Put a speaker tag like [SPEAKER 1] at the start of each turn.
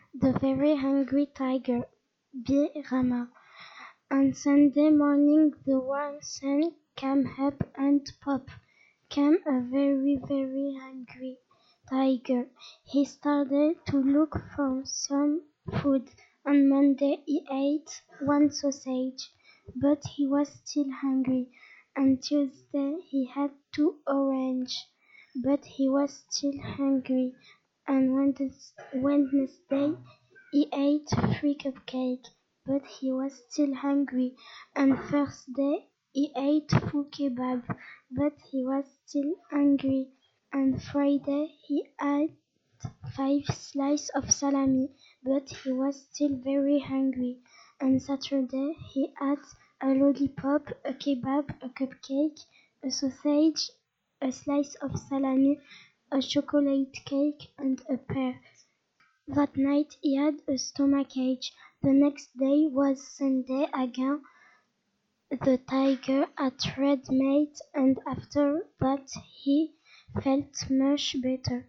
[SPEAKER 1] The Very Hungry Tiger by Rama. On Sunday morning the warm sun came up and pop came a very hungry tiger. He started to look for some food. On Monday he ate one sausage, but he was still hungry. On Tuesday he had two oranges, but he was still hungry. On Wednesday he ate three cupcakes, but he was still hungry. On Thursday he ate four kebabs, but he was still hungry. On Friday he ate five slices of salami, but he was still very hungry. On Saturday he ate a lollipop, a kebab, a cupcake, a sausage, a slice of salami, a chocolate cake, and a pear. That night he had a stomachache. The next day was Sunday again. The tiger had red meat, and after that he felt much better.